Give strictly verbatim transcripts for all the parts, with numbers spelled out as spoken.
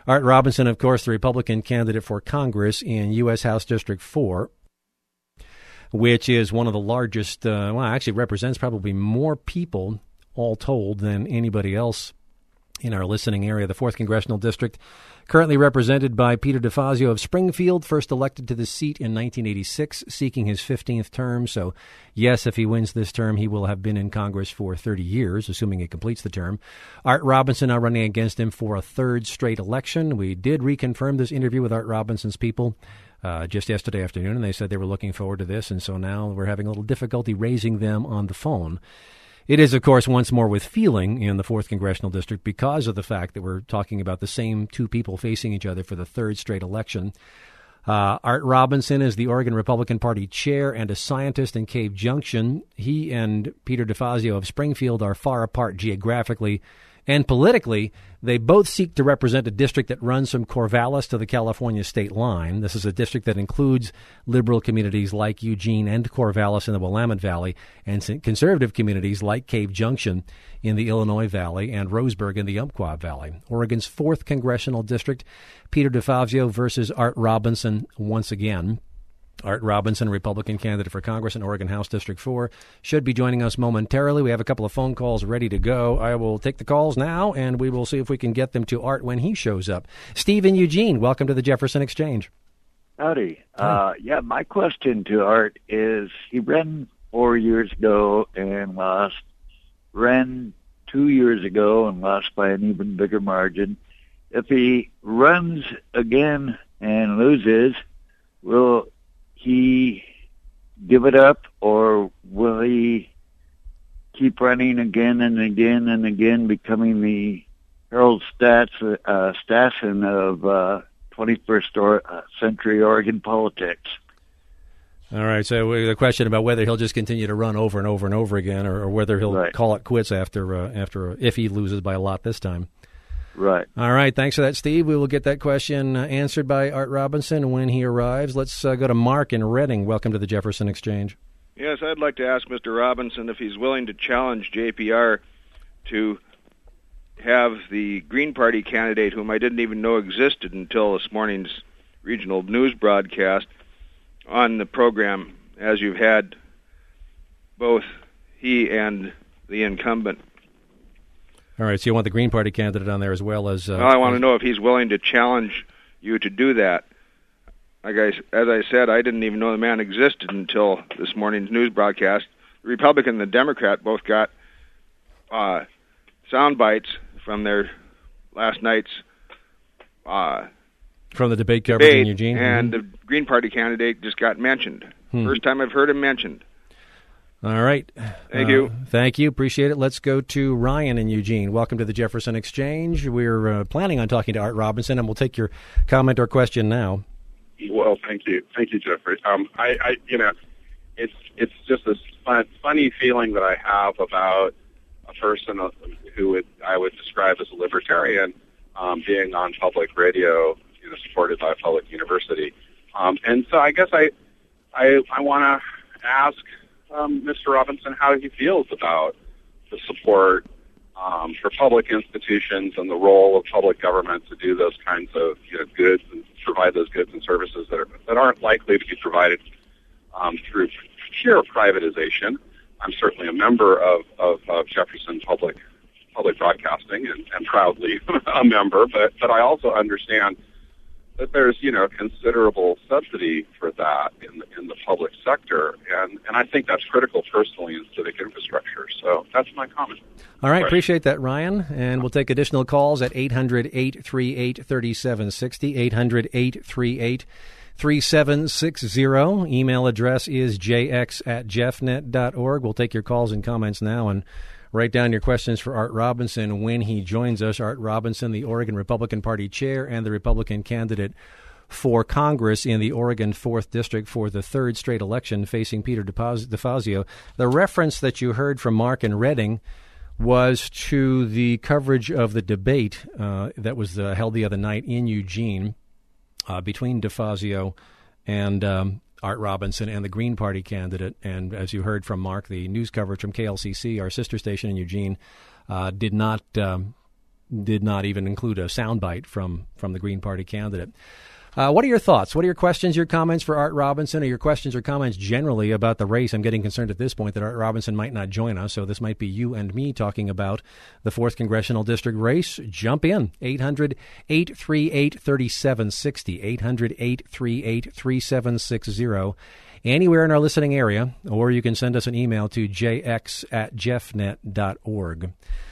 Art Robinson, of course, the Republican candidate for Congress in U S House District four, which is one of the largest, uh, well, actually represents probably more people all told than anybody else in our listening area. The fourth Congressional District, currently represented by Peter DeFazio of Springfield, first elected to the seat in nineteen eighty-six, seeking his fifteenth term. So, yes, if he wins this term, he will have been in Congress for thirty years, assuming he completes the term. Art Robinson now running against him for a third straight election. We did reconfirm this interview with Art Robinson's people uh, just yesterday afternoon, and they said they were looking forward to this, and so now we're having a little difficulty raising them on the phone. It is, of course, once more with feeling in the fourth Congressional District because of the fact that we're talking about the same two people facing each other for the third straight election. Uh, Art Robinson is the Oregon Republican Party chair and a scientist in Cave Junction. He and Peter DeFazio of Springfield are far apart geographically and politically. They both seek to represent a district that runs from Corvallis to the California state line. This is a district that includes liberal communities like Eugene and Corvallis in the Willamette Valley, and conservative communities like Cave Junction in the Illinois Valley and Roseburg in the Umpqua Valley. Oregon's fourth Congressional District, Peter DeFazio versus Art Robinson once again. Art Robinson, Republican candidate for Congress in Oregon House District four, should be joining us momentarily. We have a couple of phone calls ready to go. I will take the calls now, and we will see if we can get them to Art when he shows up. Steve in Eugene, welcome to the Jefferson Exchange. Howdy. Uh, yeah, my question to Art is, he ran four years ago and lost, ran two years ago and lost by an even bigger margin. If he runs again and loses, will he give it up, or will he keep running again and again and again, becoming the Harold Stats, uh, Stassen of uh, twenty-first or, uh, century Oregon politics? All right, so the question about whether he'll just continue to run over and over and over again, or, or whether he'll right. call it quits after uh, after if he loses by a lot this time. Right. All right. Thanks for that, Steve. We will get that question uh, answered by Art Robinson when he arrives. Let's uh, go to Mark in Reading. Welcome to the Jefferson Exchange. Yes, I'd like to ask Mister Robinson if he's willing to challenge J P R to have the Green Party candidate, whom I didn't even know existed until this morning's regional news broadcast, on the program, as you've had both he and the incumbent. All right, so you want the Green Party candidate on there as well as... Uh, well, I want to know if he's willing to challenge you to do that. Like I, as I said, I didn't even know the man existed until this morning's news broadcast. The Republican and the Democrat both got uh, sound bites from their last night's uh, from the debate coverage debate, in Eugene. And mm-hmm. the Green Party candidate just got mentioned. Hmm. First time I've heard him mentioned. All right. Thank uh, you. Thank you. Appreciate it. Let's go to Ryan in Eugene. Welcome to the Jefferson Exchange. We're uh, planning on talking to Art Robinson, and we'll take your comment or question now. Well, thank you. Thank you, Jeffrey. Um, I, I, you know, it's it's just this fun, funny feeling that I have about a person who would, I would describe as a libertarian um, being on public radio, you know, supported by a public university. Um, and so I guess I, I, I want to ask Um, Mister Robinson how he feels about the support um, for public institutions and the role of public government to do those kinds of you know, goods and provide those goods and services that, are, that aren't likely to be provided um, through pure privatization. I'm certainly a member of, of, of Jefferson Public Public Broadcasting and, and proudly a member, but, but I also understand that there's, you know, considerable subsidy for that in the, in the public sector, and, and I think that's critical personally in civic infrastructure. So that's my comment. All right, appreciate that, Ryan. And we'll take additional calls at eight hundred, eight three eight, three seven six zero, eight hundred, eight three eight, three seven six zero. Email address is j x at jeffnet dot org. We'll take your calls and comments now and write down your questions for Art Robinson when he joins us. Art Robinson, the Oregon Republican Party chair and the Republican candidate for Congress in the Oregon fourth District for the third straight election, facing Peter DeFazio. The reference that you heard from Mark in Reading was to the coverage of the debate uh, that was uh, held the other night in Eugene uh, between DeFazio and um, Art Robinson and the Green Party candidate. And as you heard from Mark, the news coverage from K L C C, our sister station in Eugene, uh, did not um, did not even include a soundbite from, from the Green Party candidate. Uh, what are your thoughts? What are your questions, your comments for Art Robinson, or your questions or comments generally about the race? I'm getting concerned at this point that Art Robinson might not join us, so this might be you and me talking about the fourth Congressional District race. Jump in. eight hundred, eight three eight, three seven six zero. eight hundred, eight three eight, three seven six zero. Anywhere in our listening area, or you can send us an email to j x at jeffnet dot org.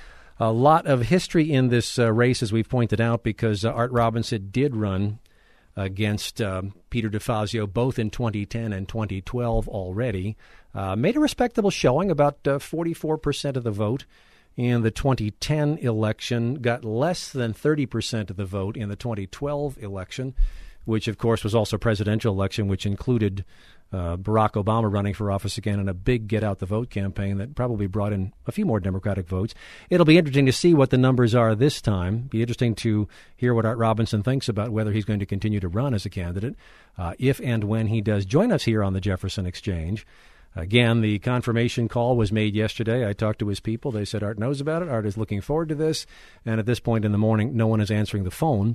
A lot of history in this uh, race, as we've pointed out, because uh, Art Robinson did run against um, Peter DeFazio both in twenty ten and twenty twelve already. Uh, made a respectable showing, about uh, forty-four percent of the vote in the twenty ten election, got less than thirty percent of the vote in the twenty twelve election, which, of course, was also a presidential election, which included uh, Barack Obama running for office again in a big get-out-the-vote campaign that probably brought in a few more Democratic votes. It'll be interesting to see what the numbers are this time. Be interesting to hear what Art Robinson thinks about whether he's going to continue to run as a candidate, uh, if and when he does join us here on the Jefferson Exchange. Again, the confirmation call was made yesterday. I talked to his people. They said Art knows about it. Art is looking forward to this. And at this point in the morning, no one is answering the phone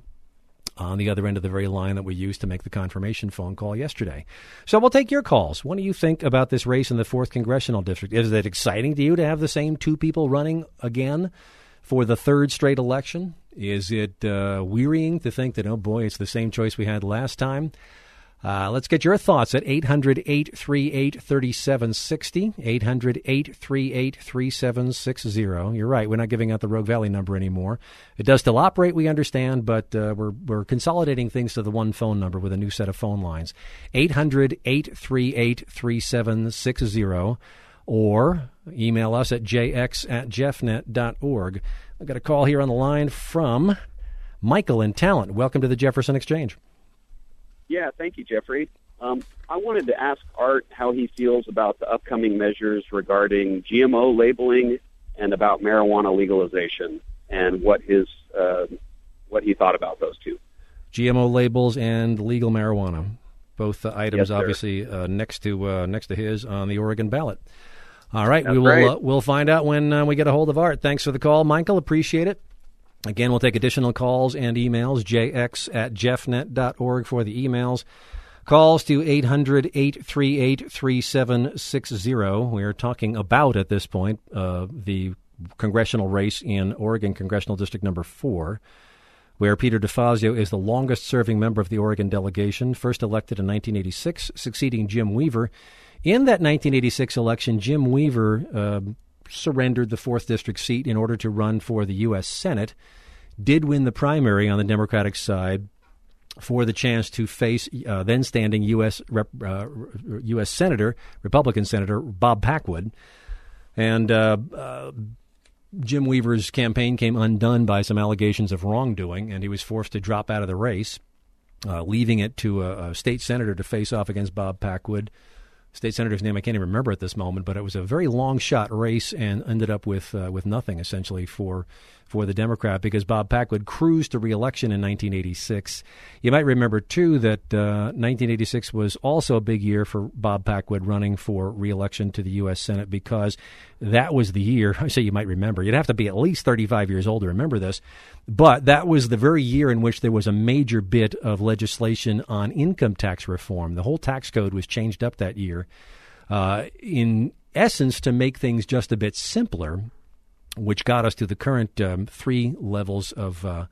on the other end of the very line that we used to make the confirmation phone call yesterday. So we'll take your calls. What do you think about this race in the fourth Congressional District? Is it exciting to you to have the same two people running again for the third straight election? Is it uh, wearying to think that, oh boy, it's the same choice we had last time? Uh, let's get your thoughts at eight hundred, eight three eight, three seven six zero, eight hundred, eight three eight, three seven six zero. You're right, we're not giving out the Rogue Valley number anymore. It does still operate, we understand, but uh, we're we're consolidating things to the one phone number with a new set of phone lines. eight hundred, eight three eight, three seven six zero, or email us at j x at jeffnet dot org. I've got a call here on the line from Michael in Talent. Welcome to the Jefferson Exchange. Yeah, thank you, Jeffrey. Um, I wanted to ask Art how he feels about the upcoming measures regarding G M O labeling and about marijuana legalization, and what his uh, what he thought about those two. G M O labels and legal marijuana, both uh, items Yes, obviously uh, next to uh, next to his on the Oregon ballot. All right, That's we will right. uh, we'll find out when uh, we get a hold of Art. Thanks for the call, Michael. Appreciate it. Again, we'll take additional calls and emails, j x at jeffnet dot org for the emails. Calls to eight hundred, eight three eight, three seven six zero. We are talking about, at this point, uh, the congressional race in Oregon Congressional District Number four, where Peter DeFazio is the longest-serving member of the Oregon delegation, first elected in nineteen eighty-six, succeeding Jim Weaver. In that nineteen eighty-six election, Jim Weaver uh, surrendered the fourth District seat in order to run for the U S Senate, did win the primary on the Democratic side for the chance to face uh, then-standing U S Rep, uh, U S Senator, Republican Senator Bob Packwood. And uh, uh, Jim Weaver's campaign came undone by some allegations of wrongdoing, and he was forced to drop out of the race, uh, leaving it to a, a state senator to face off against Bob Packwood. State senator's name I can't even remember at this moment, but it was a very long shot race and ended up with uh, with nothing essentially for for the Democrat, because Bob Packwood cruised to re-election in nineteen eighty-six. You might remember too that uh, nineteen eighty-six was also a big year for Bob Packwood running for re-election to the U S Senate, because that was the year. I say you might remember. You'd have to be at least thirty-five years old to remember this, but that was the very year in which there was a major bit of legislation on income tax reform. The whole tax code was changed up that year, uh, in essence, to make things just a bit simpler, which got us to the current um, three levels of uh,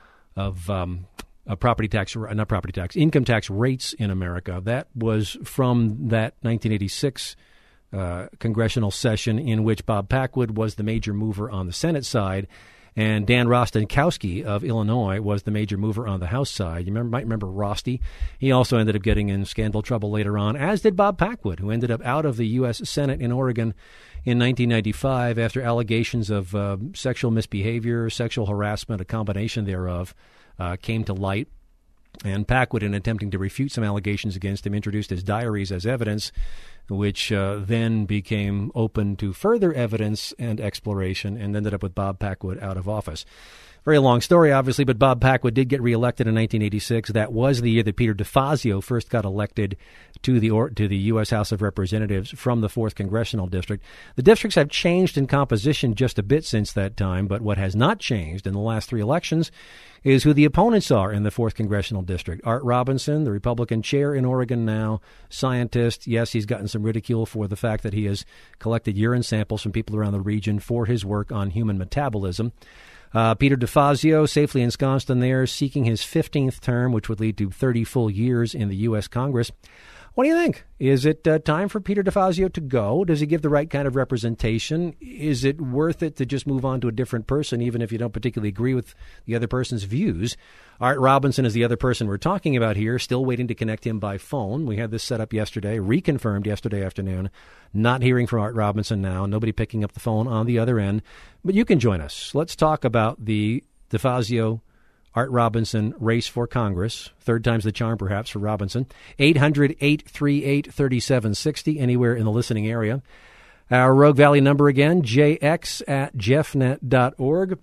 of um, uh, property tax, not property tax, income tax rates in America. That was from that nineteen eighty-six uh, congressional session in which Bob Packwood was the major mover on the Senate side, and Dan Rostenkowski of Illinois was the major mover on the House side. You remember, might remember Rosty. He also ended up getting in scandal trouble later on, as did Bob Packwood, who ended up out of the U S Senate in Oregon in nineteen ninety-five after allegations of uh, sexual misbehavior, sexual harassment, a combination thereof, uh, came to light. And Packwood, in attempting to refute some allegations against him, introduced his diaries as evidence, which uh, then became open to further evidence and exploration and ended up with Bob Packwood out of office. Very long story, obviously, but Bob Packwood did get reelected in nineteen eighty-six. That was the year that Peter DeFazio first got elected to the or, to the U S House of Representatives from the fourth Congressional District. The districts have changed in composition just a bit since that time, but what has not changed in the last three elections is who the opponents are in the fourth Congressional District. Art Robinson, the Republican chair in Oregon now, scientist. Yes, he's gotten some ridicule for the fact that he has collected urine samples from people around the region for his work on human metabolism. Uh, Peter DeFazio, safely ensconced in there, seeking his fifteenth term, which would lead to thirty full years in the U S. Congress. What do you think? Is it uh, time for Peter DeFazio to go? Does he give the right kind of representation? Is it worth it to just move on to a different person, even if you don't particularly agree with the other person's views? Art Robinson is the other person we're talking about here, still waiting to connect him by phone. We had this set up yesterday, reconfirmed yesterday afternoon. Not hearing from Art Robinson now, nobody picking up the phone on the other end. But you can join us. Let's talk about the DeFazio Art Robinson race for Congress. Third time's the charm, perhaps, for Robinson. eight hundred, eight three eight, three seven six zero, anywhere in the listening area. Our Rogue Valley number again, j x at jeffnet dot org.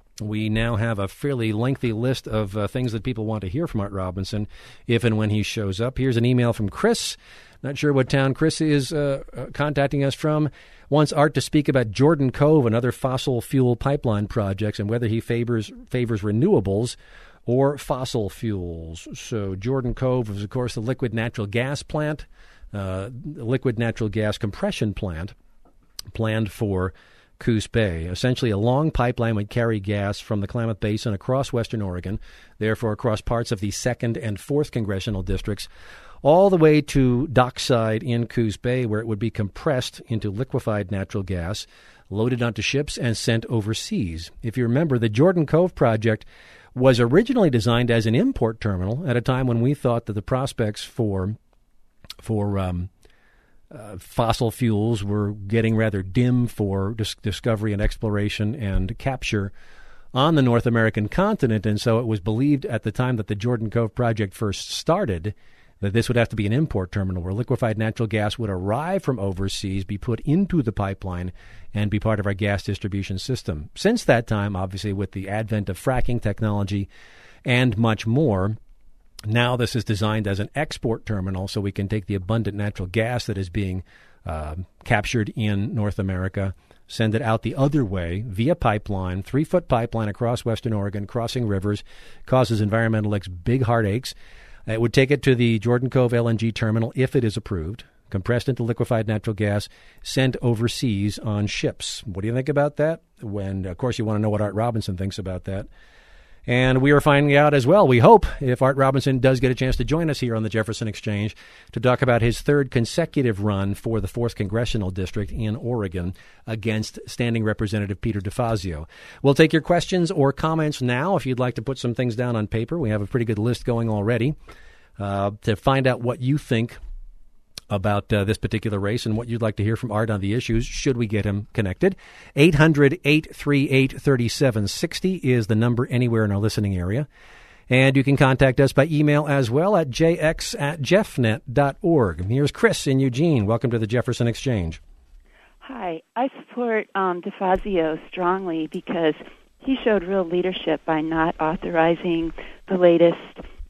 We now have a fairly lengthy list of uh, things that people want to hear from Art Robinson if and when he shows up. Here's an email from Chris. Not sure what town Chris is uh, uh, contacting us from. Wants Art to speak about Jordan Cove and other fossil fuel pipeline projects and whether he favors favors renewables or fossil fuels. So Jordan Cove is, of course, the liquid natural gas plant, uh, liquid natural gas compression plant planned for Coos Bay. Essentially, a long pipeline would carry gas from the Klamath Basin across western Oregon, therefore across parts of the second and fourth congressional districts, all the way to dockside in Coos Bay, where it would be compressed into liquefied natural gas, loaded onto ships, and sent overseas. If you remember, the Jordan Cove project was originally designed as an import terminal at a time when we thought that the prospects for for um, uh, fossil fuels were getting rather dim for dis- discovery and exploration and capture on the North American continent. And so it was believed at the time that the Jordan Cove project first started that this would have to be an import terminal where liquefied natural gas would arrive from overseas, be put into the pipeline, and be part of our gas distribution system. Since that time, obviously, with the advent of fracking technology and much more, now this is designed as an export terminal so we can take the abundant natural gas that is being uh, captured in North America, send it out the other way via pipeline, three-foot pipeline across western Oregon, crossing rivers, causes environmentalists big heartaches. It would take it to the Jordan Cove L N G terminal if it is approved, compressed into liquefied natural gas, sent overseas on ships. What do you think about that? When, of course, you want to know what Art Robinson thinks about that. And we are finding out as well, we hope, if Art Robinson does get a chance to join us here on the Jefferson Exchange to talk about his third consecutive run for the fourth Congressional District in Oregon against Standing Representative Peter DeFazio. We'll take your questions or comments now if you'd like to put some things down on paper. We have a pretty good list going already uh, to find out what you think about uh, this particular race and what you'd like to hear from Art on the issues, should we get him connected. eight hundred, eight three eight, three seven six zero is the number anywhere in our listening area. And you can contact us by email as well at j x at jeffnet dot org. Here's Chris in Eugene. Welcome to the Jefferson Exchange. Hi. I support um, DeFazio strongly because he showed real leadership by not authorizing the latest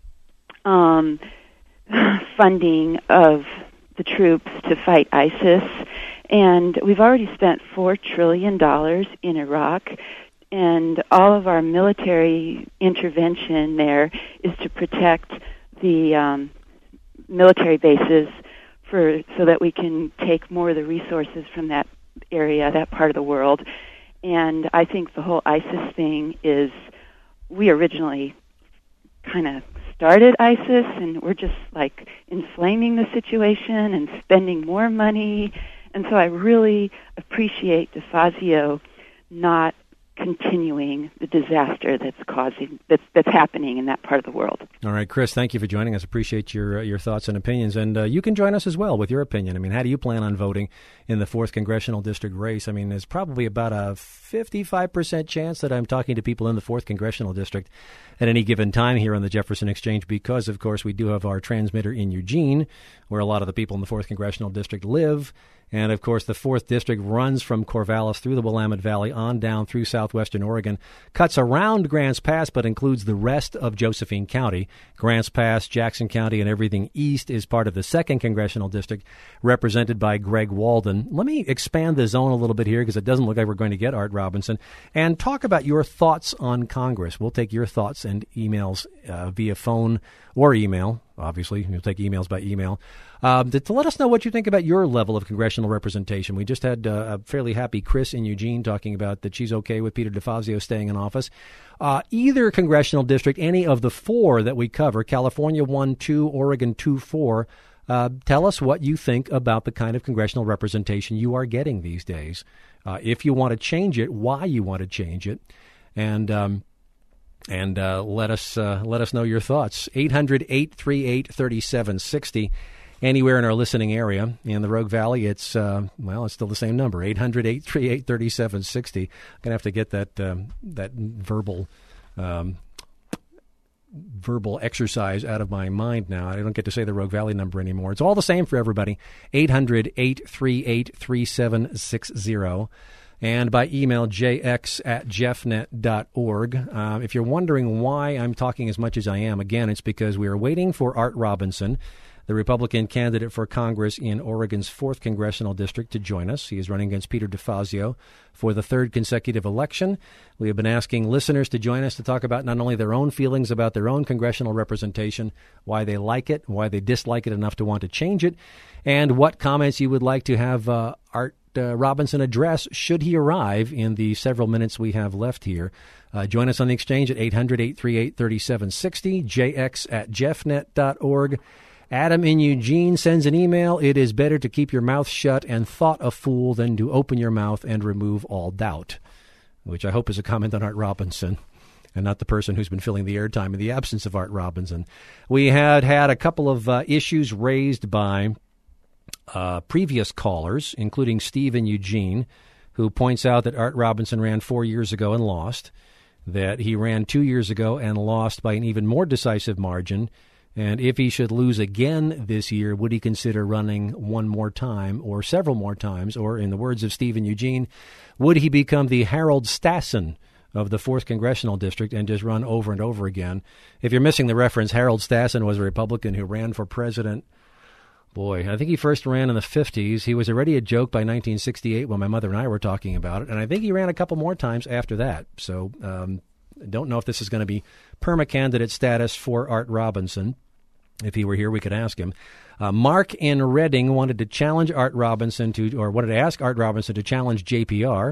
um, funding of the troops to fight ISIS, and we've already spent four trillion dollars in Iraq, and all of our military intervention there is to protect the um, military bases for so that we can take more of the resources from that area, that part of the world. And I think the whole ISIS thing is, we originally kind of started ISIS, and we're just like inflaming the situation and spending more money. And so I really appreciate DeFazio not continuing the disaster that's causing that's that's happening in that part of the world. All right, Chris, thank you for joining us. Appreciate your uh, your thoughts and opinions, and uh, you can join us as well with your opinion. I mean, how do you plan on voting in the fourth congressional district race? I mean, there's probably about a fifty-five percent chance that I'm talking to people in the fourth congressional district at any given time here on the Jefferson Exchange because, of course, we do have our transmitter in Eugene, where a lot of the people in the fourth Congressional District live. And, of course, the fourth District runs from Corvallis through the Willamette Valley on down through southwestern Oregon, cuts around Grants Pass, but includes the rest of Josephine County. Grants Pass, Jackson County, and everything east is part of the second Congressional District, represented by Greg Walden. Let me expand the zone a little bit here because it doesn't look like we're going to get Art Robinson, and talk about your thoughts on Congress. We'll take your thoughts and emails uh, via phone or email. Obviously, you'll take emails by email. Um, to, to let us know what you think about your level of congressional representation. We just had uh, a fairly happy Chris in Eugene talking about that she's okay with Peter DeFazio staying in office. Uh, either congressional district, any of the four that we cover, California one, two, Oregon two, four, uh, tell us what you think about the kind of congressional representation you are getting these days. Uh, if you want to change it, why you want to change it, and um, and uh, let us uh, let us know your thoughts. eight hundred, eight three eight, three seven six zero. Anywhere in our listening area. In the Rogue Valley, it's, uh, well, it's still the same number, eight hundred, eight three eight, three seven six zero. I'm going to have to get that um, that verbal um, verbal exercise out of my mind now. I don't get to say the Rogue Valley number anymore. It's all the same for everybody, eight hundred, eight three eight, three seven six zero. And by email, j x at jeffnet dot org. Uh, if you're wondering why I'm talking as much as I am, again, it's because we are waiting for Art Robinson, the Republican candidate for Congress in Oregon's fourth Congressional District, to join us. He is running against Peter DeFazio for the third consecutive election. We have been asking listeners to join us to talk about not only their own feelings about their own congressional representation, why they like it, why they dislike it enough to want to change it, and what comments you would like to have uh, Art uh, Robinson address should he arrive in the several minutes we have left here. Uh, join us on the exchange at eight hundred, eight three eight, three seven six zero, j x at jeffnet dot org. Adam in Eugene sends an email. It is better to keep your mouth shut and thought a fool than to open your mouth and remove all doubt, which I hope is a comment on Art Robinson and not the person who's been filling the airtime in the absence of Art Robinson. We had had a couple of uh, issues raised by uh, previous callers, including Steve in Eugene, who points out that Art Robinson ran four years ago and lost, that he ran two years ago and lost by an even more decisive margin. And if he should lose again this year, would he consider running one more time or several more times? Or, in the words of Stephen Eugene, would he become the Harold Stassen of the fourth Congressional District and just run over and over again? If you're missing the reference, Harold Stassen was a Republican who ran for president. Boy, I think he first ran in the fifties. He was already a joke by nineteen sixty-eight when my mother and I were talking about it. And I think he ran a couple more times after that. So um, I don't know if this is going to be perma-candidate status for Art Robinson. If he were here, we could ask him. Uh, Mark in Reading wanted to challenge Art Robinson to, or wanted to ask Art Robinson to challenge J P R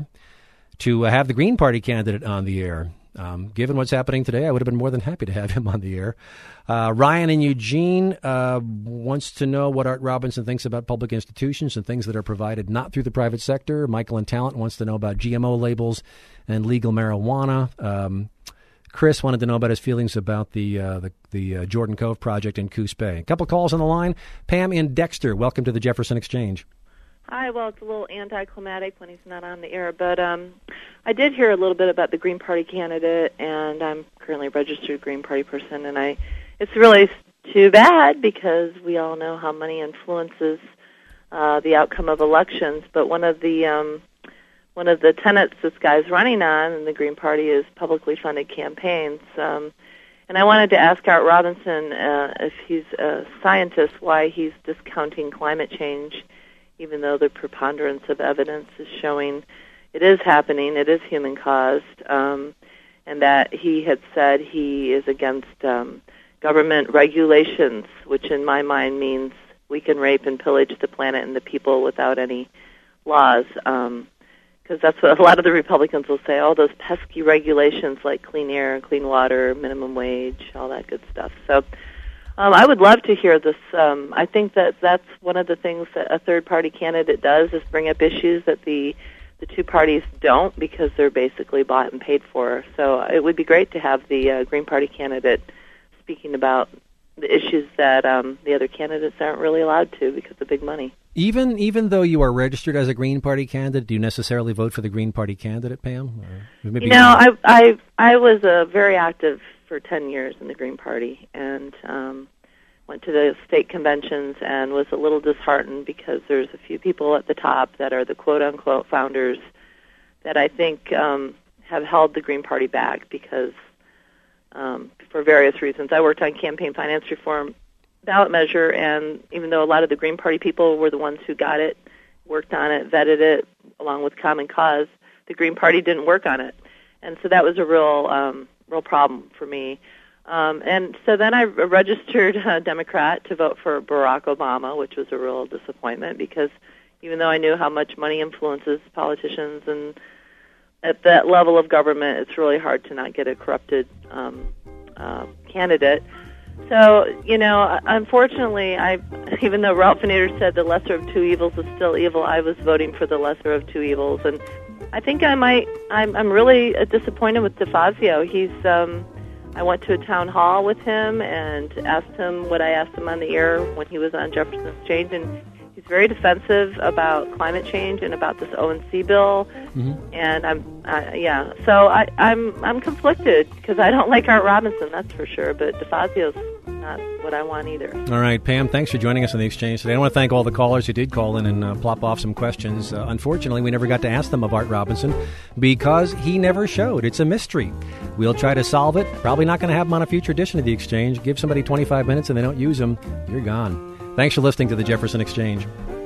to uh, have the Green Party candidate on the air. Um, given what's happening today, I would have been more than happy to have him on the air. Uh, Ryan in Eugene uh, wants to know what Art Robinson thinks about public institutions and things that are provided not through the private sector. Michael in Talent wants to know about G M O labels and legal marijuana. Um, Chris wanted to know about his feelings about the uh, the, the uh, Jordan Cove project in Coos Bay. A couple of calls on the line. Pam in Dexter, welcome to the Jefferson Exchange. Hi, well, it's a little anticlimactic when he's not on the air, but um, I did hear a little bit about the Green Party candidate, and I'm currently a registered Green Party person, and I it's really too bad because we all know how money influences uh, the outcome of elections, but one of the um, One of the tenets this guy's running on in the Green Party is publicly funded campaigns. Um, and I wanted to ask Art Robinson, uh, if he's a scientist, why he's discounting climate change, even though the preponderance of evidence is showing it is happening, it is human-caused, um, and that he had said he is against um, government regulations, which in my mind means we can rape and pillage the planet and the people without any laws. Um, Because that's what a lot of the Republicans will say, all those pesky regulations like clean air, clean water, minimum wage, all that good stuff. So um, I would love to hear this. Um, I think that that's one of the things that a third-party candidate does is bring up issues that the, the two parties don't because they're basically bought and paid for. So it would be great to have the uh, Green Party candidate speaking about the issues that um, the other candidates aren't really allowed to because of big money. Even even though you are registered as a Green Party candidate, do you necessarily vote for the Green Party candidate, Pam? Or maybe you know, I, I I was a very active for ten years in the Green Party, and um, went to the state conventions and was a little disheartened because there's a few people at the top that are the quote-unquote founders that I think um, have held the Green Party back because um, for various reasons. I worked on campaign finance reform ballot measure, and even though a lot of the Green Party people were the ones who got it, worked on it, vetted it, along with Common Cause, the Green Party didn't work on it. And so that was a real um, real problem for me. Um, and so then I registered a Democrat to vote for Barack Obama, which was a real disappointment because even though I knew how much money influences politicians and at that level of government, it's really hard to not get a corrupted um, uh, candidate. So, you know, unfortunately, I, even though Ralph Nader said the lesser of two evils is still evil, I was voting for the lesser of two evils. And I think I might, I'm, I'm really disappointed with DeFazio. He's, um, I went to a town hall with him and asked him what I asked him on the air when he was on Jefferson Exchange, and he's very defensive about climate change and about this O and C bill. Mm-hmm. And I'm, uh, yeah, so I, I'm, I'm conflicted because I don't like Art Robinson, that's for sure. But DeFazio's not what I want either. All right, Pam, thanks for joining us on the Exchange today. I want to thank all the callers who did call in and uh, plop off some questions. Uh, unfortunately, we never got to ask them of Art Robinson because he never showed. It's a mystery. We'll try to solve it. Probably not going to have him on a future edition of the Exchange. Give somebody twenty-five minutes and they don't use them, you're gone. Thanks for listening to the Jefferson Exchange.